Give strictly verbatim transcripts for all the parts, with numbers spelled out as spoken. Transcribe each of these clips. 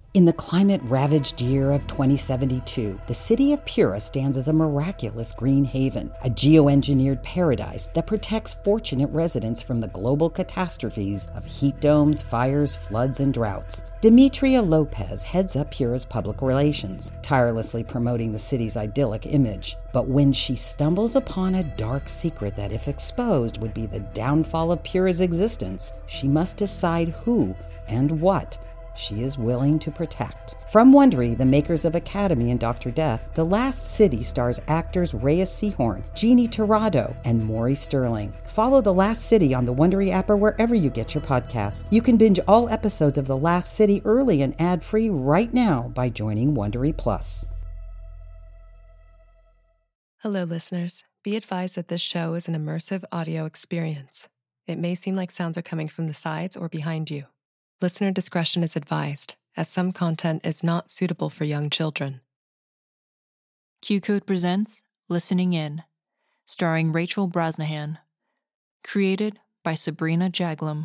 In the climate-ravaged year of twenty seventy-two, the city of Pura stands as a miraculous green haven, a geoengineered paradise that protects fortunate residents from the global catastrophes of heat domes, fires, floods, and droughts. Demetria Lopez heads up Pura's public relations, tirelessly promoting the city's idyllic image. But when she stumbles upon a dark secret that, if exposed, would be the downfall of Pura's existence, she must decide who and what she is willing to protect. From Wondery, the makers of Academy and Doctor Death, The Last City stars actors Reyes Sehorn, Jeannie Torrado, and Maury Sterling. Follow The Last City on the Wondery app or wherever you get your podcasts. You can binge all episodes of The Last City early and ad-free right now by joining Wondery Plus. Hello, listeners. Be advised that this show is an immersive audio experience. It may seem like sounds are coming from the sides or behind you. Listener discretion is advised, as some content is not suitable for young children. Q Code presents Listening In, starring Rachel Brosnahan. Created by Sabrina Jaglam.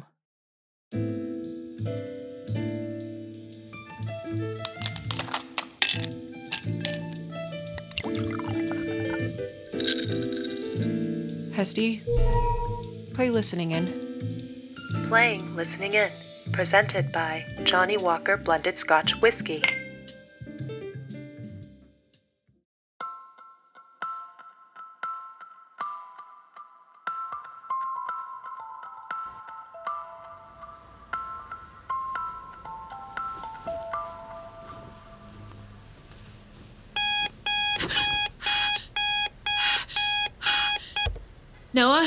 Hesty, play Listening In. Playing Listening In. Presented by Johnny Walker Blended Scotch Whiskey. Noah?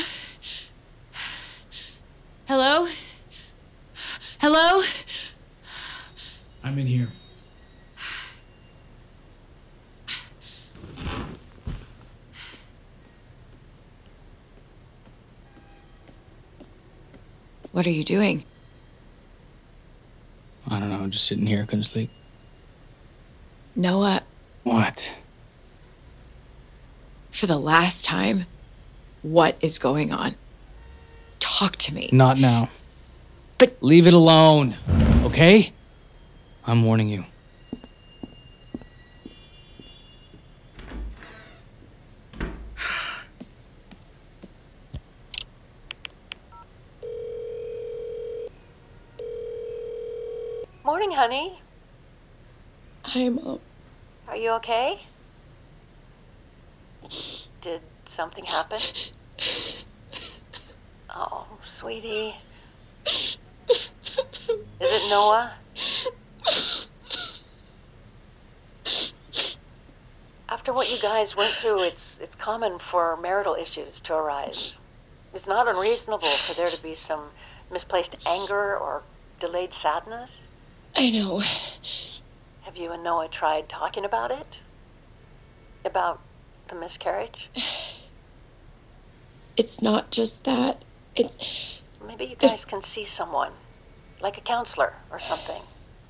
Hello? Hello? I'm in here. What are you doing? I don't know, just sitting here, couldn't sleep. Noah, What? for the last time, what is going on? Talk to me. Not now. But- leave it alone, okay? I'm warning you. Morning, honey. Hi, Mom. Are you okay? Did something happen? Oh, sweetie. Is it Noah? After what you guys went through, it's it's common for marital issues to arise. It's not unreasonable for there to be some misplaced anger or delayed sadness. I know. Have you and Noah tried talking about it? About the miscarriage? It's not just that. It's... Maybe you There's- guys can see someone, like a counselor or something.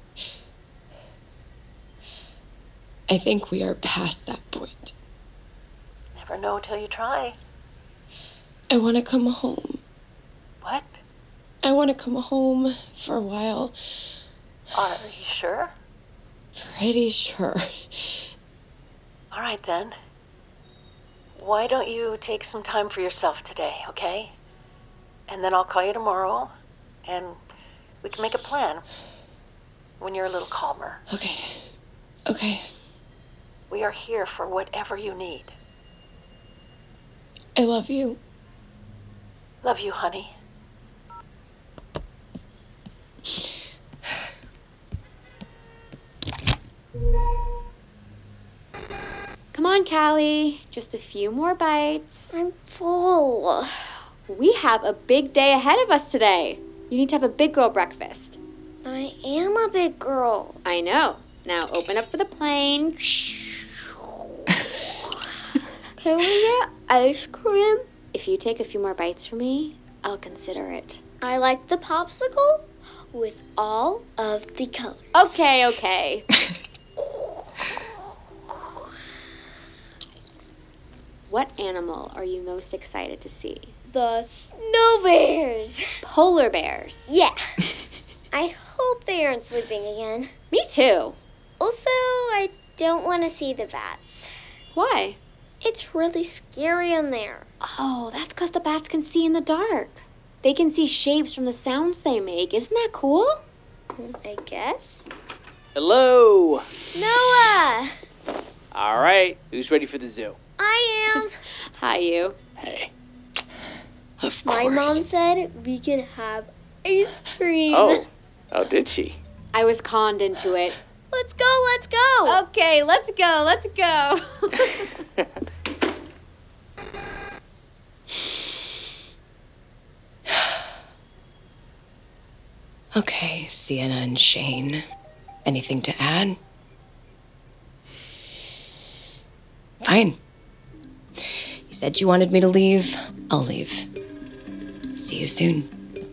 I think we are past that point. Never know till you try. I want to come home. What? I want to come home for a while. Are you sure? Pretty sure. All right, then. Why don't you take some time for yourself today, okay? And then I'll call you tomorrow, and we can make a plan when you're a little calmer. Okay. Okay. We are here for whatever you need. I love you. Love you, honey. Come on, Callie. Just a few more bites. I'm full. We have a big day ahead of us today. You need to have a big girl breakfast. I am a big girl. I know. Now open up for the plane. Can we get ice cream? If you take a few more bites from me, I'll consider it. I like the popsicle with all of the colors. Okay, okay. What animal are you most excited to see? The snow bears. Polar bears. Yeah. I hope they aren't sleeping again. Me too. Also, I don't want to see the bats. Why? It's really scary in there. Oh, that's because the bats can see in the dark. They can see shapes from the sounds they make. Isn't that cool? I guess. Hello! Noah! All right, who's ready for the zoo? I am. Hi, you. Hey. Of My course. mom said we could have ice cream. Oh, oh, did she? I was conned into it. Let's go, let's go! Okay, let's go, let's go. Okay, Sienna and Shane. Anything to add? Fine. You said you wanted me to leave. I'll leave. See you soon.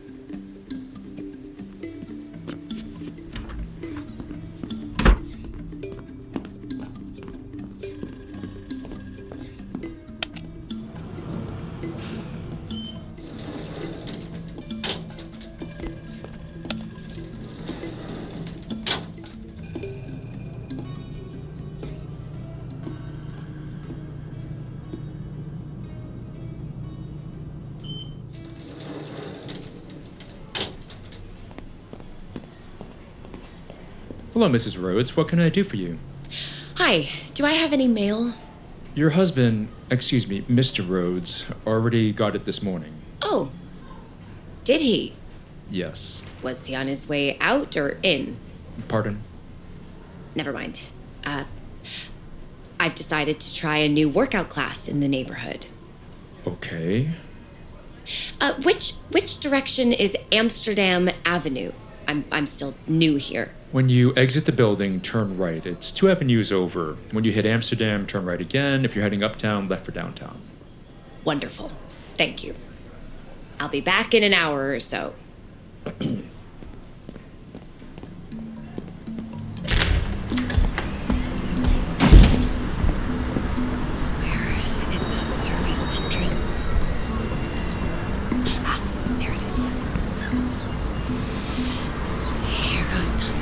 Hello, Missus Rhodes. What can I do for you? Hi, do I have any mail? Your husband, excuse me, Mister Rhodes, already got it this morning. Oh. Did he? Yes. Was he on his way out or in? Pardon? Never mind. Uh, I've decided to try a new workout class in the neighborhood. Okay. Uh, which which direction is Amsterdam Avenue? I'm I'm still new here. When you exit the building, turn right. It's two avenues over. When you hit Amsterdam, turn right again. If you're heading uptown, left for downtown. Wonderful. Thank you. I'll be back in an hour or so. Where is that service entrance? Ah, there it is. Here goes nothing.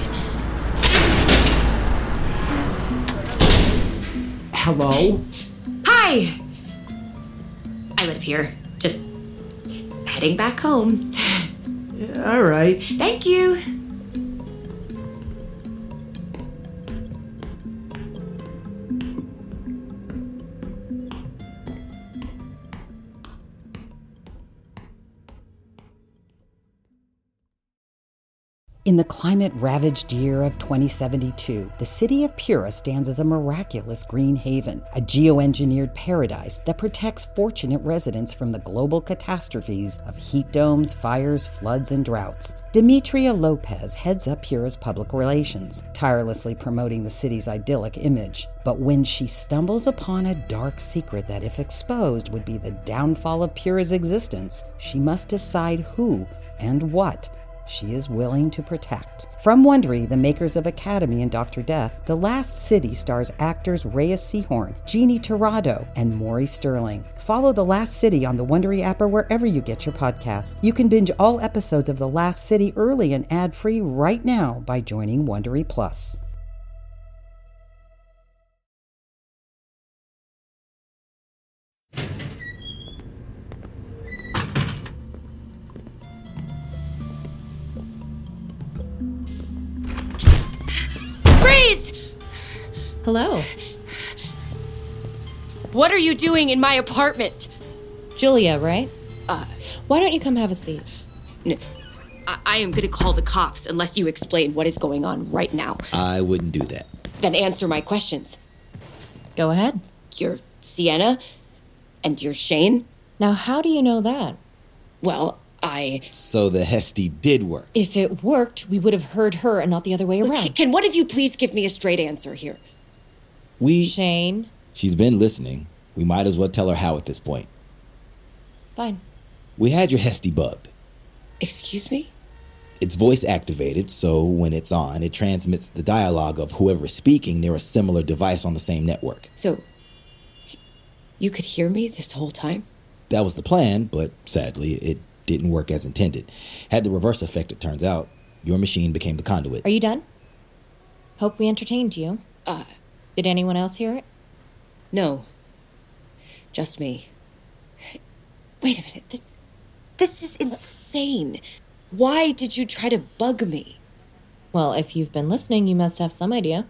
Hello? Hi! I live here. Just heading back home. Yeah, all right. Thank you. In the climate-ravaged year of twenty seventy-two, the city of Pura stands as a miraculous green haven, a geoengineered paradise that protects fortunate residents from the global catastrophes of heat domes, fires, floods, and droughts. Demetria Lopez heads up Pura's public relations, tirelessly promoting the city's idyllic image. But when she stumbles upon a dark secret that, if exposed, would be the downfall of Pura's existence, she must decide who and what she is willing to protect. From Wondery, the makers of Academy and Doctor Death, The Last City stars actors Rhea Seehorn, Jeannie Torrado, and Maury Sterling. Follow The Last City on the Wondery app or wherever you get your podcasts. You can binge all episodes of The Last City early and ad-free right now by joining Wondery Plus. Hello. What are you doing in my apartment? Julia, right? Uh, Why don't you come have a seat? N- I-, I am going to call the cops unless you explain what is going on right now. I wouldn't do that. Then answer my questions. Go ahead. You're Sienna, and you're Shane? Now, how do you know that? Well, I... So the Hesty did work. If it worked, we would have heard her and not the other way around. Look, can one of you please give me a straight answer here? We... Shane? She's been listening. We might as well tell her how at this point. Fine. We had your Hesty bugged. Excuse me? It's voice activated, so when it's on, it transmits the dialogue of whoever is speaking near a similar device on the same network. So, you could hear me this whole time? That was the plan, but sadly, it didn't work as intended. Had the reverse effect, it turns out. Your machine became the conduit. Are you done? Hope we entertained you. Uh, Did anyone else hear it? No. Just me. Wait a minute. This, this is insane. Why did you try to bug me? Well, if you've been listening, you must have some idea.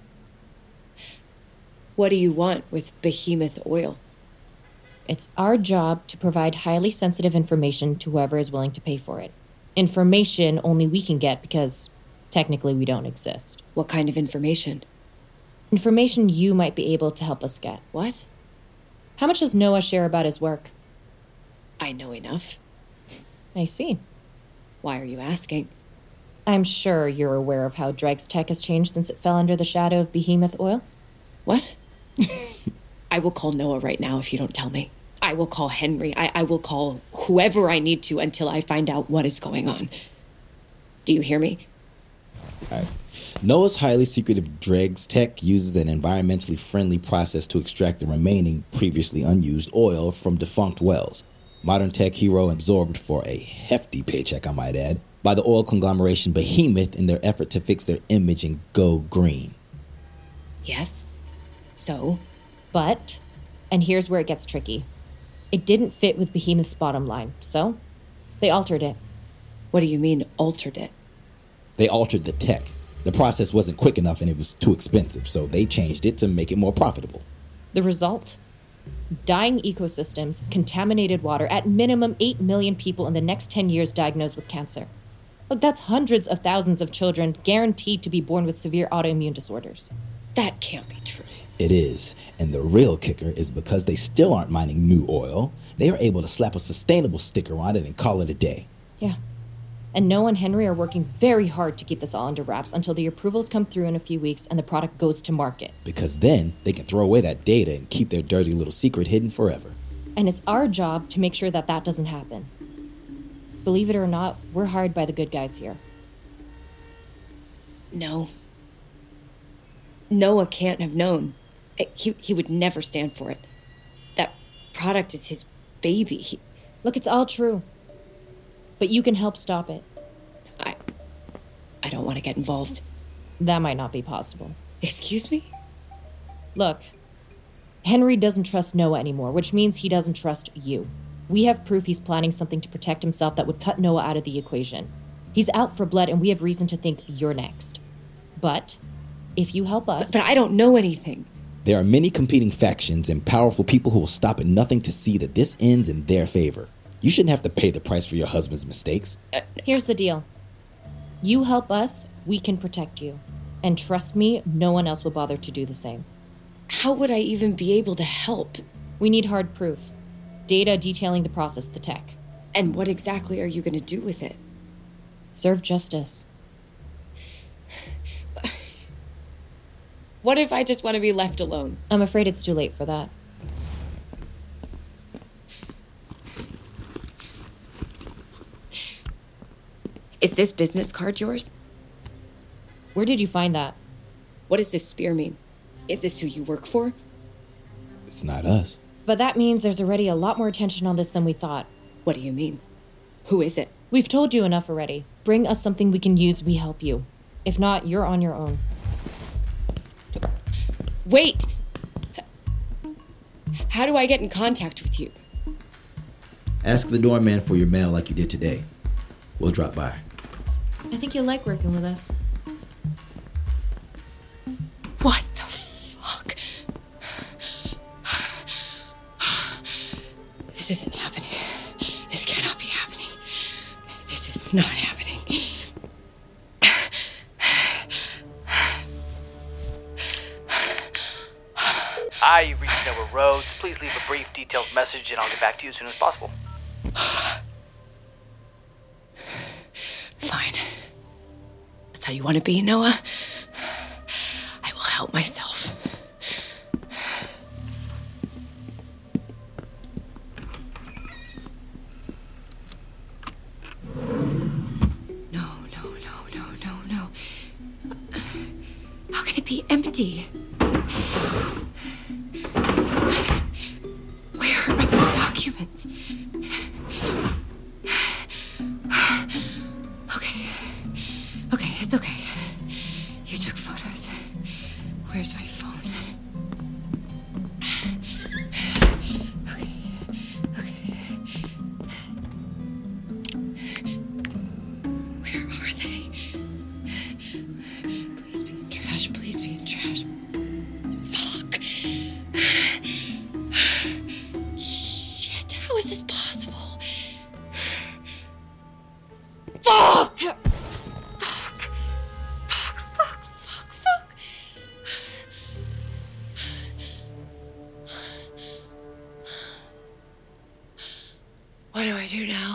What do you want with Behemoth Oil? It's our job to provide highly sensitive information to whoever is willing to pay for it. Information only we can get because technically we don't exist. What kind of information? Information you might be able to help us get. What? How much does Noah share about his work? I know enough. I see. Why are you asking? I'm sure you're aware of how Dreg's tech has changed since it fell under the shadow of Behemoth Oil. What? I will call Noah right now if you don't tell me. I will call Henry. I, I will call whoever I need to until I find out what is going on. Do you hear me? All right. Noah's highly secretive Dreg's tech uses an environmentally friendly process to extract the remaining previously unused oil from defunct wells. Modern tech hero absorbed for a hefty paycheck, I might add, by the oil conglomeration Behemoth in their effort to fix their image and go green. Yes. So? But, and here's where it gets tricky. It didn't fit with Behemoth's bottom line, so they altered it. What do you mean, altered it? They altered the tech. The process wasn't quick enough and it was too expensive, so they changed it to make it more profitable. The result? Dying ecosystems, contaminated water, at minimum eight million people in the next ten years diagnosed with cancer. Look, that's hundreds of thousands of children guaranteed to be born with severe autoimmune disorders. That can't be true. It is, and the real kicker is because they still aren't mining new oil, they are able to slap a sustainable sticker on it and call it a day. Yeah. And Noah and Henry are working very hard to keep this all under wraps until the approvals come through in a few weeks and the product goes to market. Because then they can throw away that data and keep their dirty little secret hidden forever. And it's our job to make sure that that doesn't happen. Believe it or not, we're hired by the good guys here. No. Noah can't have known. He, he would never stand for it. That product is his baby. He... Look, it's all true. But you can help stop it. I... I don't want to get involved. That might not be possible. Excuse me? Look, Henry doesn't trust Noah anymore, which means he doesn't trust you. We have proof he's planning something to protect himself that would cut Noah out of the equation. He's out for blood, and we have reason to think you're next. But if you help us... But, but I don't know anything. There are many competing factions and powerful people who will stop at nothing to see that this ends in their favor. You shouldn't have to pay the price for your husband's mistakes. Uh, Here's the deal. You help us, we can protect you. And trust me, no one else will bother to do the same. How would I even be able to help? We need hard proof. Data detailing the process, the tech. And what exactly are you going to do with it? Serve justice. What if I just want to be left alone? I'm afraid it's too late for that. Is this business card yours? Where did you find that? What does this spear mean? Is this who you work for? It's not us. But that means there's already a lot more attention on this than we thought. What do you mean? Who is it? We've told you enough already. Bring us something we can use, we help you. If not, you're on your own. Wait! How do I get in contact with you? Ask the doorman for your mail like you did today. We'll drop by. I think you'll like working with us. What the fuck? This isn't happening. This cannot be happening. This is not happening. Hi, you've reached Noah Rhodes. Please leave a brief, detailed message and I'll get back to you as soon as possible. Fine. That's how you want to be, Noah? I will help myself. No, no, no, no, no, no. How can it be empty? Where are the documents? Okay. Okay. Where's my phone? Okay. Okay. Where are they? Please be in trash. Please be in trash. Fuck. Shit, how is this possible? Fuck! What do I do now?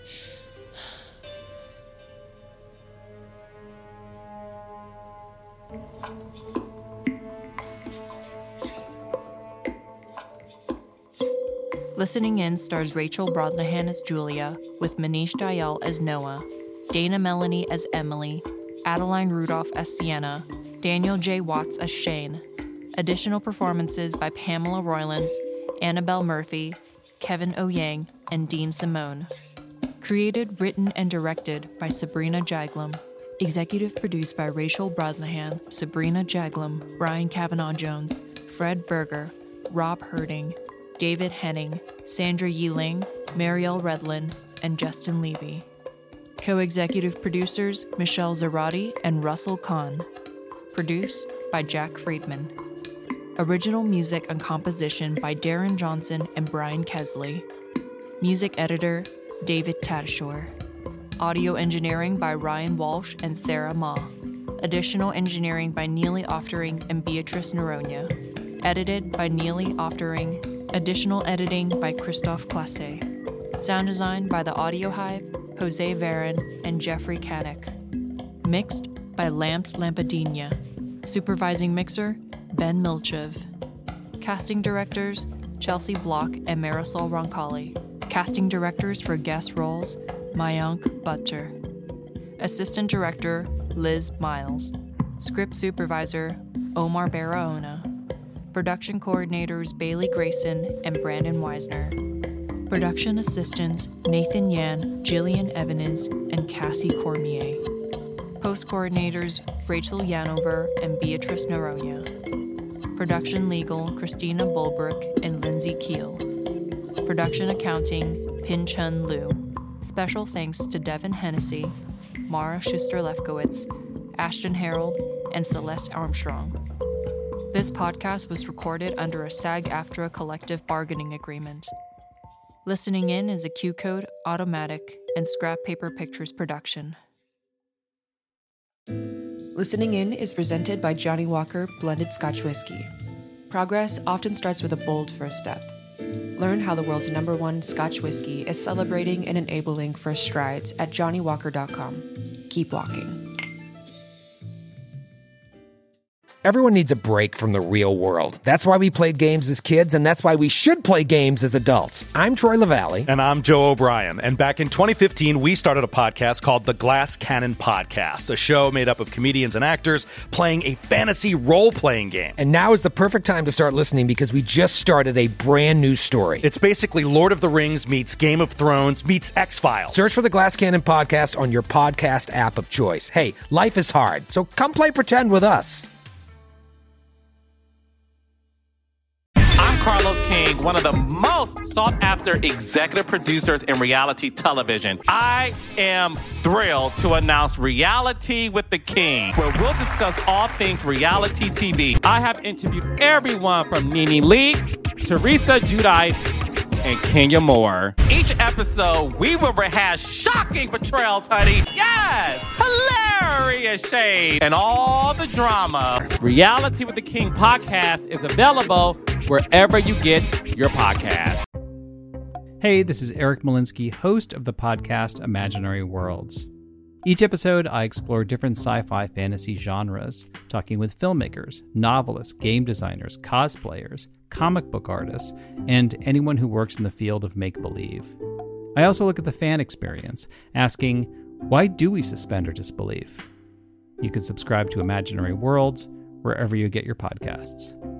Listening In stars Rachel Brosnahan as Julia, with Manish Dayal as Noah, Dana Melanie as Emily, Adeline Rudolph as Sienna, Daniel J. Watts as Shane. Additional performances by Pamela Roylance, Annabelle Murphy, Kevin O'Yang, and Dean Simone. Created, written, and directed by Sabrina Jaglam. Executive produced by Rachel Brosnahan, Sabrina Jaglam, Brian Kavanaugh-Jones, Fred Berger, Rob Herding, David Henning, Sandra Yeeling, Marielle Redlin, and Justin Levy. Co-executive producers Michelle Zarati and Russell Kahn. Produced by Jack Friedman. Original music and composition by Darren Johnson and Brian Kesley. Music editor, David Tadashore. Audio engineering by Ryan Walsh and Sarah Ma. Additional engineering by Neely Oftering and Beatrice Noronha. Edited by Neely Oftering. Additional editing by Christophe Classe. Sound design by The Audio Hive, Jose Varon, and Jeffrey Kanek. Mixed by Lamps Lampadina. Supervising mixer, Ben Milchev. Casting directors, Chelsea Block and Marisol Roncalli. Casting directors for guest roles, Mayank Butcher. Assistant director, Liz Miles. Script supervisor, Omar Barahona. Production coordinators, Bailey Grayson and Brandon Weisner. Production assistants, Nathan Yan, Jillian Evanes, and Cassie Cormier. Post coordinators, Rachel Yanover and Beatrice Noronha. Production legal, Christina Bulbrook and Lindsay Keel. Production accounting, Pin Chun Liu. Special thanks to Devin Hennessy, Mara Schuster-Lefkowitz, Ashton Harold, and Celeste Armstrong. This podcast was recorded under a SAG-AFTRA collective bargaining agreement. Listening In is a Q-Code, Automatic, and Scrap Paper Pictures production. Listening In is presented by Johnnie Walker Blended Scotch Whiskey. Progress often starts with a bold first step. Learn how the world's number one Scotch whiskey is celebrating and enabling first strides at johnnie walker dot com. Keep walking. Everyone needs a break from the real world. That's why we played games as kids, and that's why we should play games as adults. I'm Troy LaValle. And I'm Joe O'Brien. And back in twenty fifteen, we started a podcast called The Glass Cannon Podcast, a show made up of comedians and actors playing a fantasy role-playing game. And now is the perfect time to start listening because we just started a brand new story. It's basically Lord of the Rings meets Game of Thrones meets X-Files. Search for The Glass Cannon Podcast on your podcast app of choice. Hey, life is hard, so come play pretend with us. Carlos King, one of the most sought-after executive producers in reality television. I am thrilled to announce Reality with the King, where we'll discuss all things reality T V. I have interviewed everyone from Nene Leakes, Teresa Giudice, and Kenya Moore. Each episode, we will rehash shocking portrayals, honey. Yes! Hilarious shade and all the drama. Reality with the King podcast is available wherever you get your podcast. Hey, this is Eric Malinsky, host of the podcast Imaginary Worlds. Each episode, I explore different sci-fi fantasy genres, talking with filmmakers, novelists, game designers, cosplayers, comic book artists, and anyone who works in the field of make-believe. I also look at the fan experience, asking, why do we suspend our disbelief? You can subscribe to Imaginary Worlds wherever you get your podcasts.